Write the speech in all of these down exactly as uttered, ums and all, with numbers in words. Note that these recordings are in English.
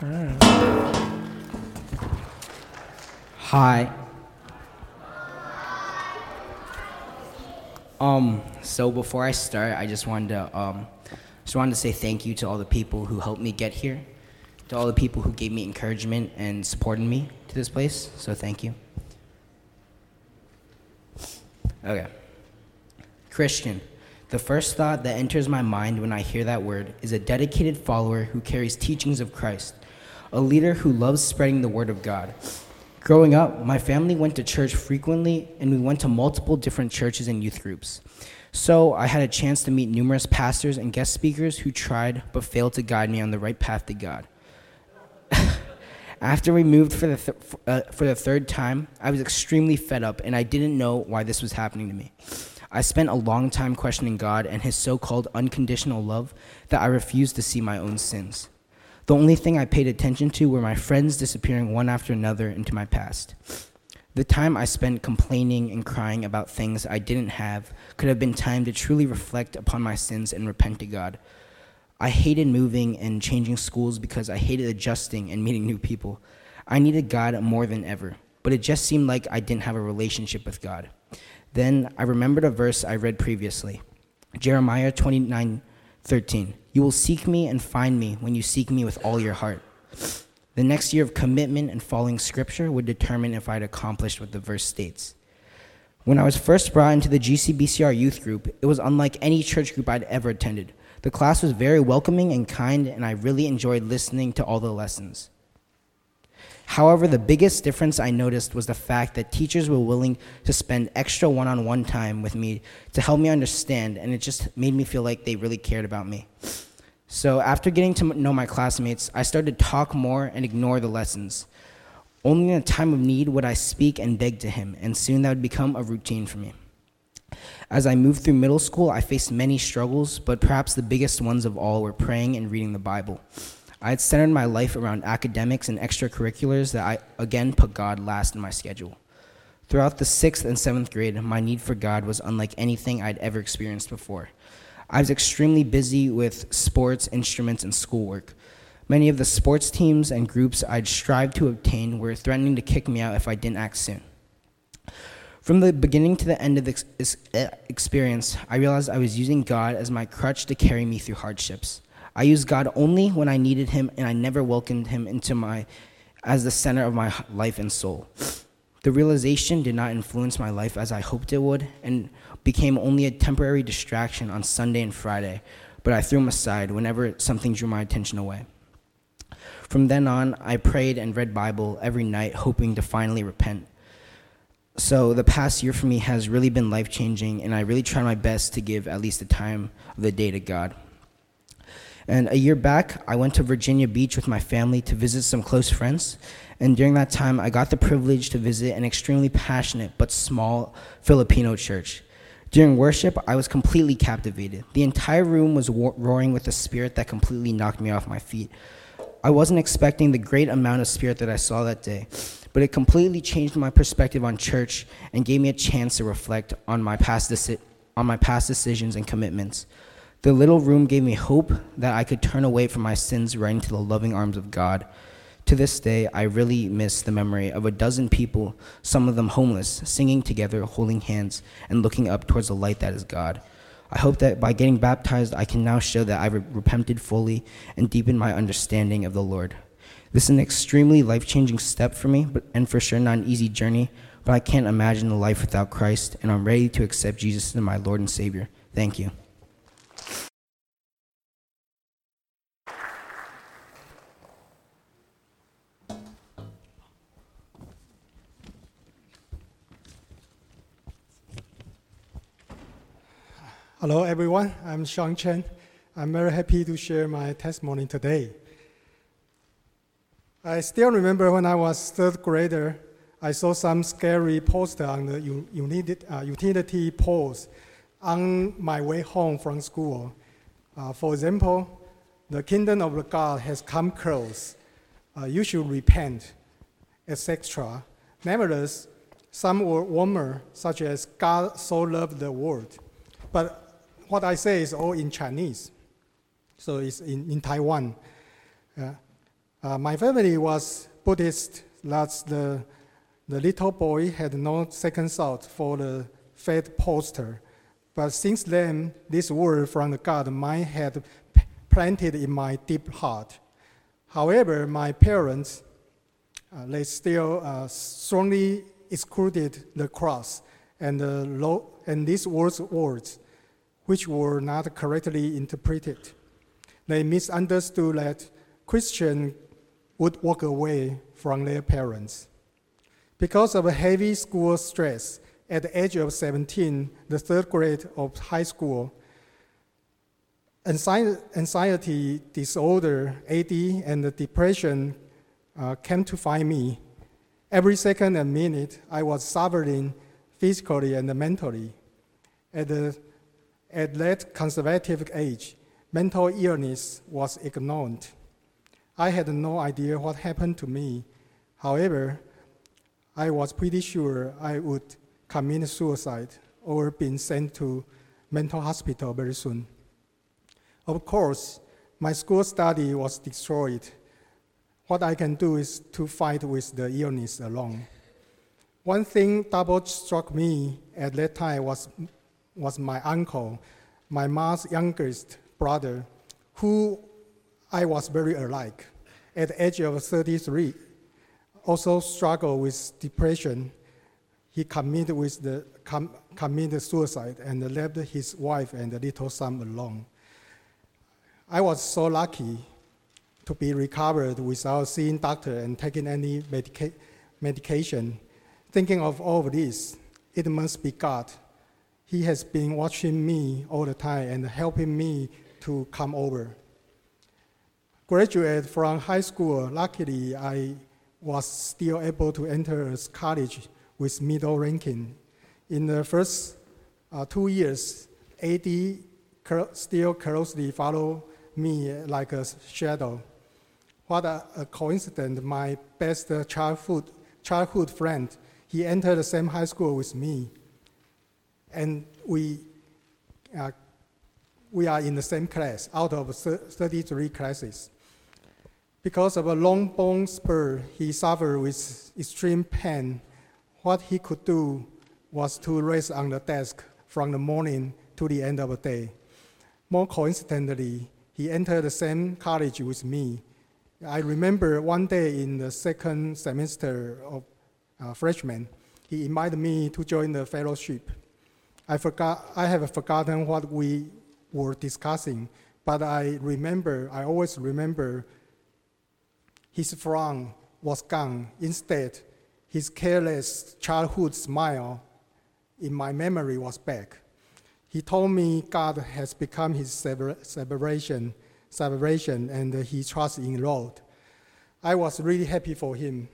Hi. Um, so before I start, I just wanted to um, just wanted to say thank you to all the people who helped me get here, to all the people who gave me encouragement and supported me to this place. So thank you. Okay. Christian. The first thought that enters my mind when I hear that word is a dedicated follower who carries teachings of Christ, a leader who loves spreading the word of God. Growing up, my family went to church frequently, and we went to multiple different churches and youth groups. So I had a chance to meet numerous pastors and guest speakers who tried but failed to guide me on the right path to God. After we moved for the th- uh, for the third time, I was extremely fed up, and I didn't know why this was happening to me. I spent a long time questioning God and his so-called unconditional love that I refused to see my own sins. The only thing I paid attention to were my friends disappearing one after another into my past. The time I spent complaining and crying about things I didn't have could have been time to truly reflect upon my sins and repent to God. I hated moving and changing schools because I hated adjusting and meeting new people. I needed God more than ever, but it just seemed like I didn't have a relationship with God. Then I remembered a verse I read previously, Jeremiah twenty-nine thirteen. You will seek me and find me when you seek me with all your heart. The next year of commitment and following scripture would determine if I'd accomplished what the verse states. When I was first brought into the G C B C R youth group, it was unlike any church group I'd ever attended. The class was very welcoming and kind, and I really enjoyed listening to all the lessons. However, the biggest difference I noticed was the fact that teachers were willing to spend extra one-on-one time with me to help me understand, and it just made me feel like they really cared about me. So after getting to know my classmates, I started to talk more and ignore the lessons. Only in a time of need would I speak and beg to him, and soon that would become a routine for me. As I moved through middle school, I faced many struggles, but perhaps the biggest ones of all were praying and reading the Bible. I had centered my life around academics and extracurriculars that I, again, put God last in my schedule. Throughout the sixth and seventh grade, my need for God was unlike anything I'd ever experienced before. I was extremely busy with sports, instruments, and schoolwork. Many of the sports teams and groups I'd strived to obtain were threatening to kick me out if I didn't act soon. From the beginning to the end of the ex- experience, I realized I was using God as my crutch to carry me through hardships. I used God only when I needed him, and I never welcomed him into my as the center of my life and soul. The realization did not influence my life as I hoped it would, and became only a temporary distraction on Sunday and Friday, but I threw him aside whenever something drew my attention away. From then on, I prayed and read Bible every night, hoping to finally repent. So the past year for me has really been life-changing, and I really try my best to give at least the time of the day to God. And a year back, I went to Virginia Beach with my family to visit some close friends. And during that time, I got the privilege to visit an extremely passionate but small Filipino church. During worship, I was completely captivated. The entire room was war- roaring with a spirit that completely knocked me off my feet. I wasn't expecting the great amount of spirit that I saw that day, but it completely changed my perspective on church and gave me a chance to reflect on my past deci- on my past decisions and commitments. The little room gave me hope that I could turn away from my sins right into the loving arms of God. To this day, I really miss the memory of a dozen people, some of them homeless, singing together, holding hands, and looking up towards the light that is God. I hope that by getting baptized, I can now show that I've repented fully and deepened my understanding of the Lord. This is an extremely life-changing step for me, but, and for sure not an easy journey, but I can't imagine a life without Christ, and I'm ready to accept Jesus as my Lord and Savior. Thank you. Hello, everyone. I'm Sean Chen. I'm very happy to share my testimony today. I still remember when I was third grader, I saw some scary poster on the utility, uh, utility poles on my way home from school. Uh, for example, the kingdom of God has come close. Uh, you should repent, et cetera. Nevertheless, some were warmer, such as God so loved the world. But what I say is all in Chinese, so it's in, in Taiwan. Uh, Uh, my family was Buddhist. That's the, the little boy had no second thought for the faith poster. But since then, this word from the God might had planted in my deep heart. However, my parents, uh, they still uh, strongly excluded the cross and, the lo- and these words, words, which were not correctly interpreted. They misunderstood that Christians would walk away from their parents. Because of a heavy school stress, at the age of seventeen, the third grade of high school, anxiety disorder, A D, and the depression uh, came to find me. Every second and minute, I was suffering physically and mentally. At, the, at that conservative age, mental illness was ignored. I had no idea what happened to me. However, I was pretty sure I would commit suicide or be sent to mental hospital very soon. Of course, my school study was destroyed. What I can do is to fight with the illness alone. One thing double struck me at that time was, was my uncle, my mom's youngest brother, who I was very alike. At the age of thirty-three, also struggled with depression. He committed, with the, com, committed suicide and left his wife and the little son alone. I was so lucky to be recovered without seeing doctor and taking any medica- medication. Thinking of all of this, it must be God. He has been watching me all the time and helping me to come over. Graduate from high school, luckily I was still able to enter college with middle ranking. In the first uh, two years, A D still closely followed me like a shadow. What a, a coincidence, my best childhood, childhood friend, he entered the same high school with me. And we, uh, we are in the same class, out of thirty-three classes. Because of a long bone spur, he suffered with extreme pain. What he could do was to rest on the desk from the morning to the end of the day. More coincidentally, he entered the same college with me. I remember one day in the second semester of uh, freshman, he invited me to join the fellowship. I forgot, I have forgotten what we were discussing, but I remember, I always remember his frown was gone. Instead, his careless childhood smile in my memory was back. He told me God has become his salvation, salvation, and he trusts in Lord. I was really happy for him.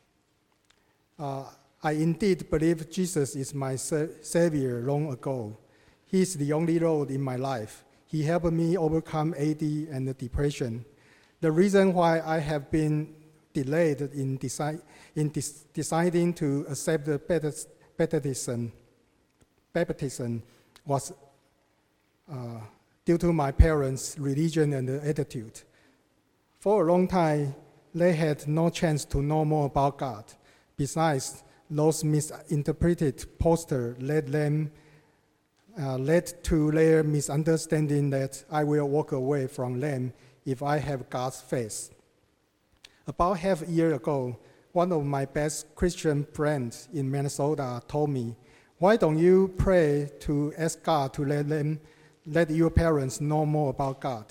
Uh, I indeed believe Jesus is my Savior long ago. He is the only Lord in my life. He helped me overcome A D and the depression. The reason why I have been delayed in, deci- in dis- deciding to accept the baptism, baptism was uh, due to my parents' religion and attitude. For a long time, they had no chance to know more about God. Besides, those misinterpreted posters led them uh, led to their misunderstanding that I will walk away from them if I have God's faith. About half a year ago, one of my best Christian friends in Minnesota told me, "Why don't you pray to ask God to let them, let your parents know more about God?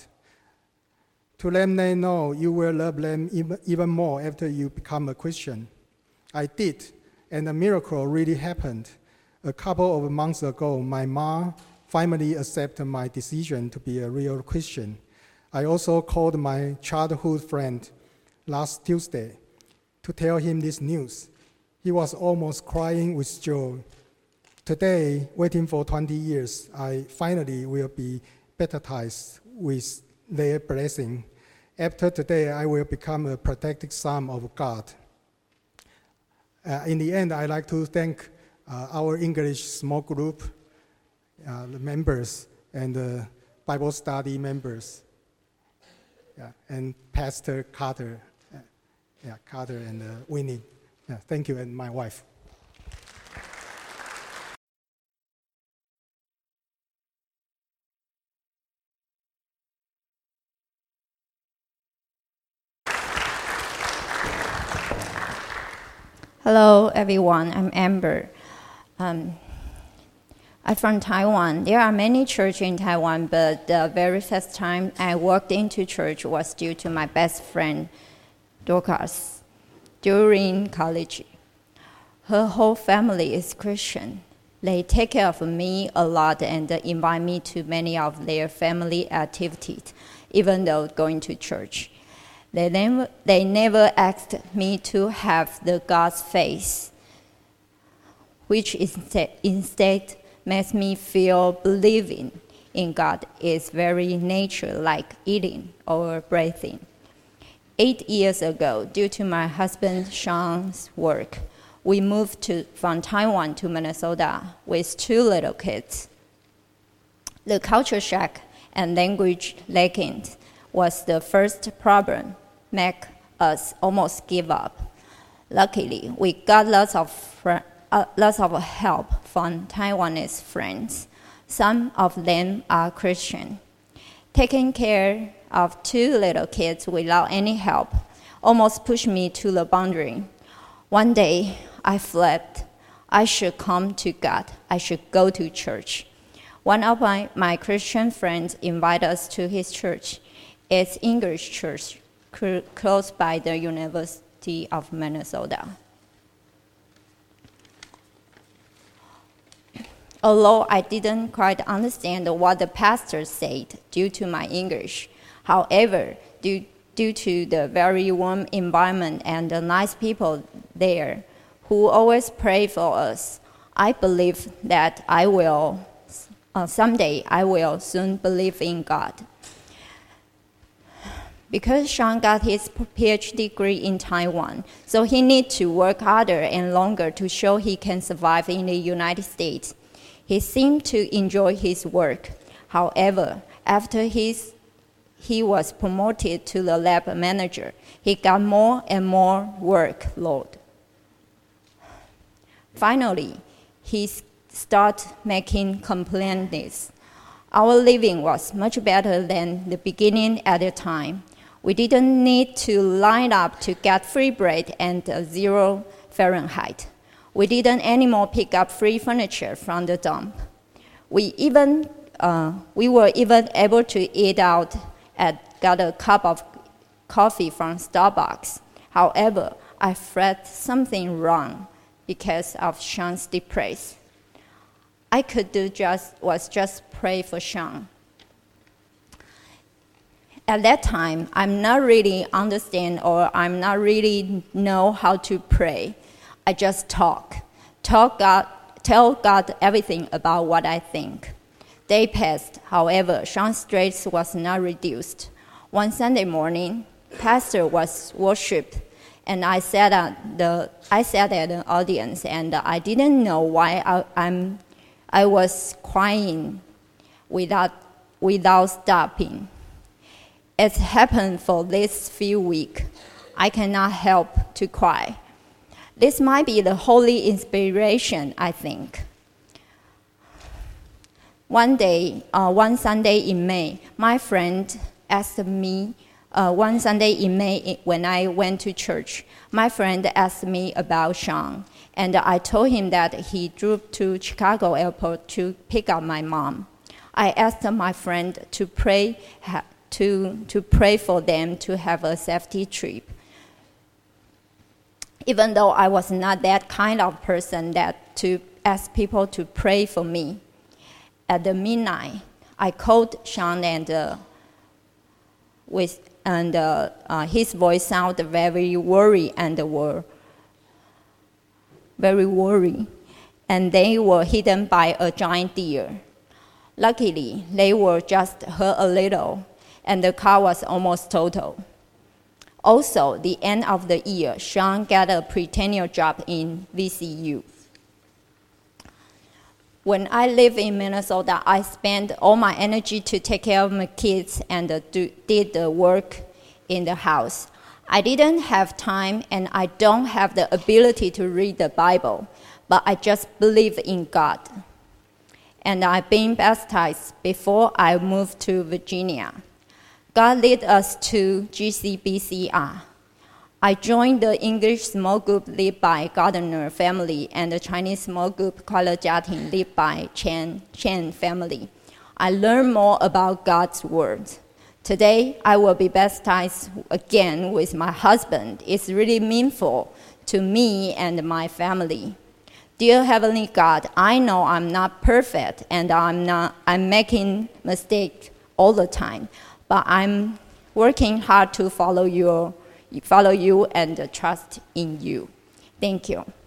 To let them know you will love them even more after you become a Christian." I did, and a miracle really happened. A couple of months ago, my mom finally accepted my decision to be a real Christian. I also called my childhood friend last Tuesday to tell him this news. He was almost crying with joy. Today, waiting for twenty years, I finally will be baptized with their blessing. After today, I will become a protected son of God. Uh, in the end, I'd like to thank uh, our English small group uh, members and uh, Bible study members. Yeah, and Pastor Carter. yeah, Carter and uh, Winnie. Yeah, thank you, and my wife. Hello, everyone. I'm Amber. Um, I'm from Taiwan. There are many churches in Taiwan, but the very first time I walked into church was due to my best friend, Dorcas, during college. Her whole family is Christian. They take care of me a lot and invite me to many of their family activities, even though going to church. They never, they never asked me to have the God's face, which instead, instead makes me feel believing in God is very nature, like eating or breathing. Eight years ago, due to my husband Sean's work, we moved to, from Taiwan to Minnesota with two little kids. The culture shock and language lacking was the first problem, make us almost give up. Luckily, we got lots of fr- uh, lots of help from Taiwanese friends. Some of them are Christian. Taking care of two little kids without any help almost pushed me to the boundary. One day, I flipped. I should come to God. I should go to church. One of my, my Christian friends invited us to his church. It's English church, close by the University of Minnesota. Although I didn't quite understand what the pastor said due to my English, however, due, due to the very warm environment and the nice people there who always pray for us, I believe that I will, uh, someday I will soon believe in God. Because Sean got his PhD degree in Taiwan, so he needs to work harder and longer to show he can survive in the United States. He seemed to enjoy his work. However, after his, he was promoted to the lab manager, he got more and more workload. Finally, he started making complaints. Our living was much better than the beginning at the time. We didn't need to line up to get free bread and uh, zero Fahrenheit. We didn't anymore pick up free furniture from the dump. We even uh, we were even able to eat out and got a cup of coffee from Starbucks. However, I felt something wrong because of Sean's depression. I could do just was just pray for Sean. At that time, I'm not really understand or I'm not really know how to pray. I just talk, talk God, tell God everything about what I think. Day passed. However, Sean's stress was not reduced. One Sunday morning, pastor was worshipped, and I sat at the I sat at the audience, and I didn't know why I, I'm I was crying without without stopping. It's happened for this few weeks. I cannot help to cry. This might be the holy inspiration, I think. One day, uh, one Sunday in May, my friend asked me, uh, one Sunday in May when I went to church, my friend asked me about Sean, and I told him that he drove to Chicago airport to pick up my mom. I asked my friend to pray to, to pray for them to have a safety trip. Even though I was not that kind of person that to ask people to pray for me. At the midnight, I called Sean and uh, with and uh, uh, his voice sounded very worried and were very worried, and they were hidden by a giant deer. Luckily, they were just hurt a little, and the car was almost total. Also, the end of the year, Sean got a pre-tenure job in V C U. When I lived in Minnesota, I spent all my energy to take care of my kids and uh, do, did the work in the house. I didn't have time and I don't have the ability to read the Bible, but I just believe in God. And I've been baptized before I moved to Virginia. God led us to G C B C R. I joined the English small group led by Gardner family and the Chinese small group 快乐家庭 led by Chen, Chen family. I learned more about God's word. Today, I will be baptized again with my husband. It's really meaningful to me and my family. Dear Heavenly God, I know I'm not perfect and I'm not I'm making mistakes all the time, but I'm working hard to follow your follow you and trust in you. Thank you.